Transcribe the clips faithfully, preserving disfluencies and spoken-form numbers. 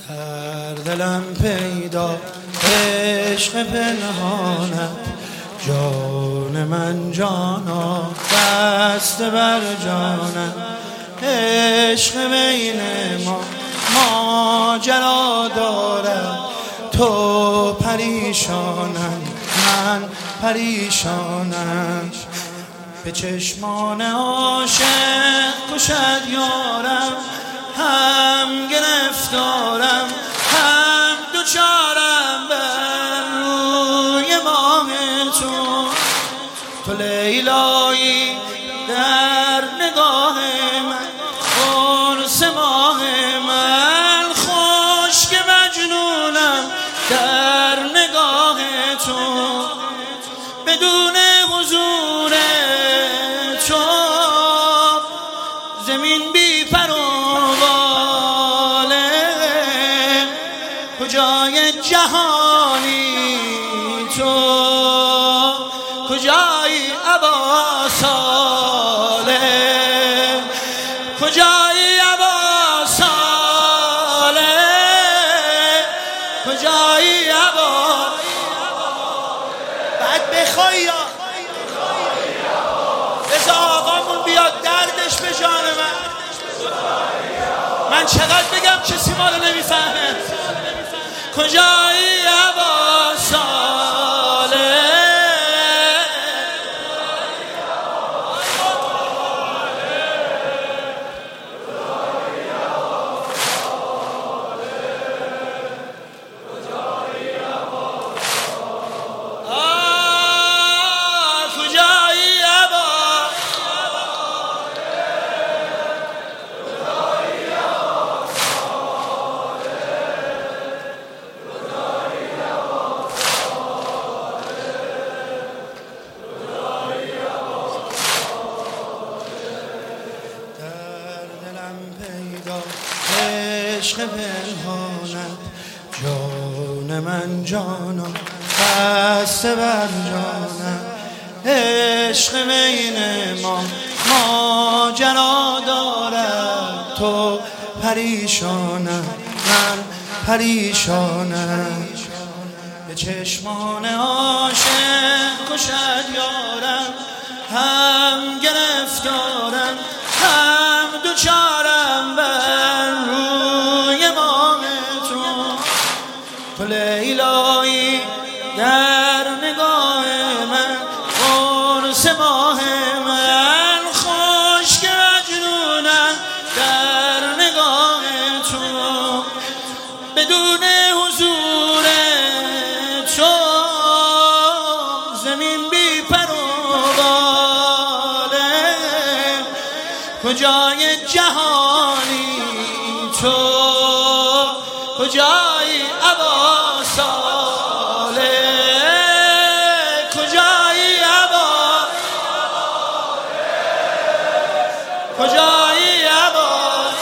در دلم پیدا عشق پنهانت، جان من جانا دست بر جانم. عشق بین ما ماجرا دارد، تو پریشانم من پریشانم. به چشمان عاشق کشد یارم، هم گرفتارم هم دوچارم بر روی ماه تو. تو لیلایی در نگاه من، قرص ماه من، خشک مجنونم در نگاه تو. بدون حضور تو زمین بی پر و باله، کجای جهانی تو، کجایی ابا صالح، کجایی ابا صالح، کجایی ابا. بعد بخوای یا رضا آقامون بیاد دردش به جان من. من چقدر بگم کسی ما رو نمیفهمه. کجایی ابا صالح، عشق پنهانت، جان من جانا دست بر جانم. عشق بین ما ماجرا دارد، تو پریشانم من پریشانم. به چشمان عاشق کشد یارم، هم گرفتارم هم دوچارم بر روی ماه تو. تو لیلایی در نگاه من، قرص ماه من، خشک مجنونم در نگاه تو. بدون حضور تو زمین بی پر و باله، کجای جهانی تو، کجایی ابا صالح، کجایی ابا، کجایی ابا.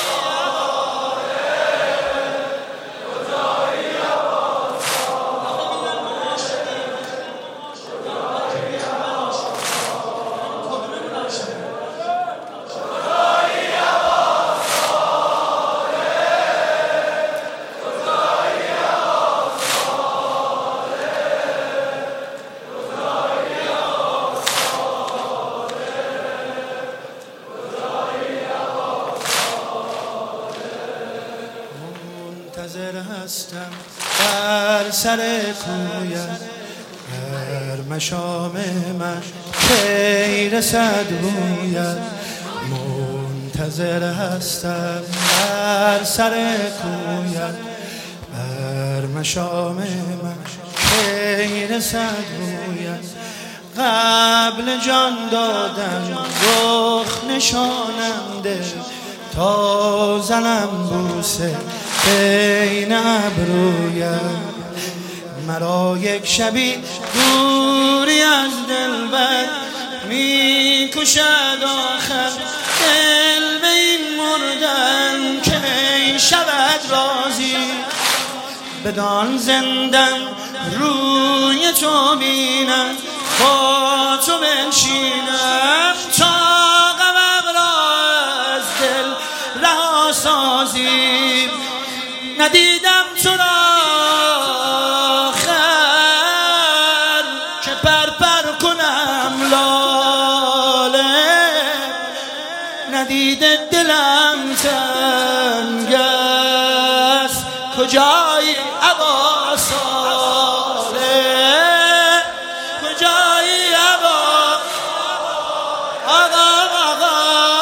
منتظر هستم در سر کویت، در مشام من کی رسد بویت. منتظر هستم در سر کویت، در مشام من کی رسد بویت. قبل جان دادم رخ نشانم ده، تا زنم بوسه بین ابرویت. مرا یک شبی دوری از دلبر می کشد آخر، دل به این مردن که شود راضی. بدان زندن روی تو بینم، با تو بنشینم، تا غم را از دل رها سازیم. ندیدم تو را خر که پر پر کنم لاله، ندیده دلم تنگ است کجایی ابا صالح، کجایی ابا آقا آقا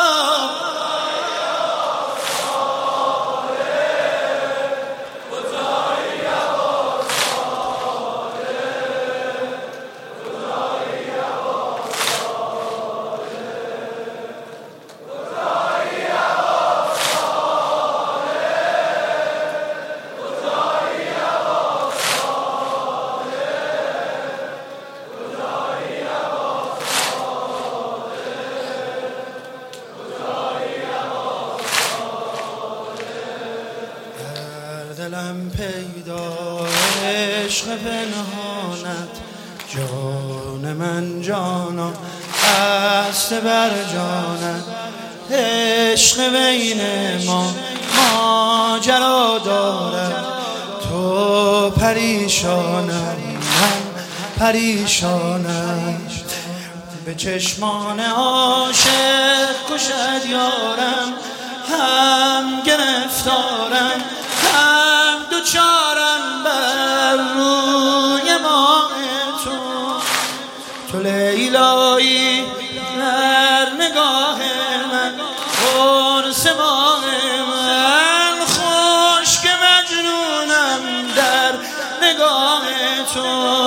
دلم پیدا عشق پنهانت، جان من جانا هست بر جانت، عشق بین ما ماجرا دارد، تو پریشانم من پریشانم، به چشمان عاشق کشد یارم، هم گرفتارم هم دوچارم بر روی ماه تو، تو لیلایی در نگاه من، قرص ماه من، خشک مجنونم در نگاه تو،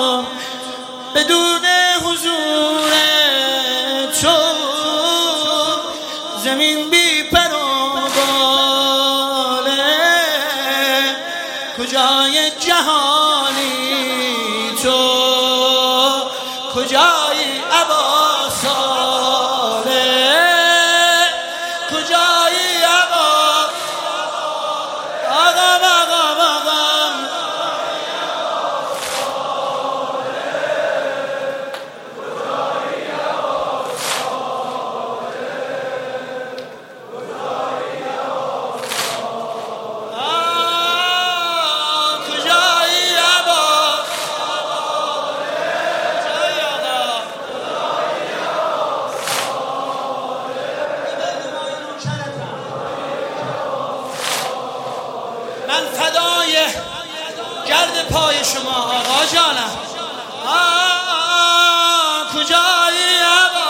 بدون حضور تو زمین بی پر و باله، کجای جهانی تو، کجایی ابا صالح، کجایی ابا آقام آقام آقام من فدای گرد پای شما آقا جانم. آه کجایی ابا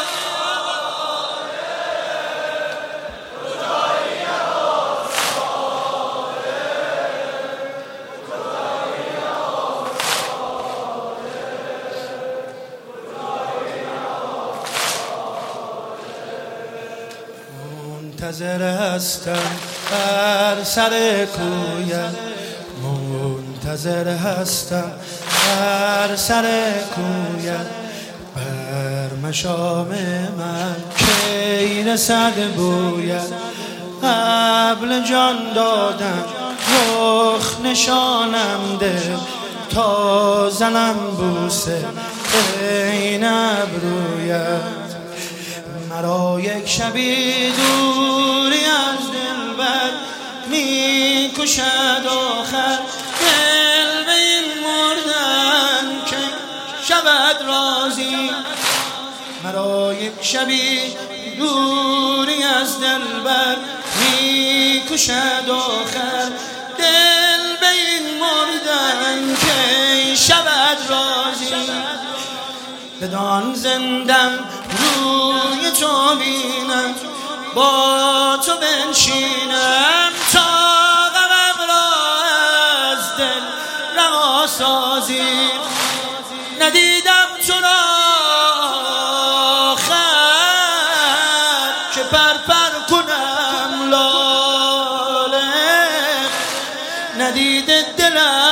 منتظر هستم بر سر کویت، منتظر هستم بر سر کویت، بر مشام من کی رسد بویت، قبل جان دادم رخ نشانم ده، تا زنم بوسه بین ابرویت، مرا یک شبی دوری از دلبر می کشد آخر، دل به این مردن که شود راضی، مرا یک شبی دوری از دلبر می کشد آخر، دل به این مردن که شود راضی، بدان زندم روی تو بینم، با تو بنشینم، تا غمم را از دل رها سازی، ندیدم تو را خر که پر پر کنم لاله، ندیده دلم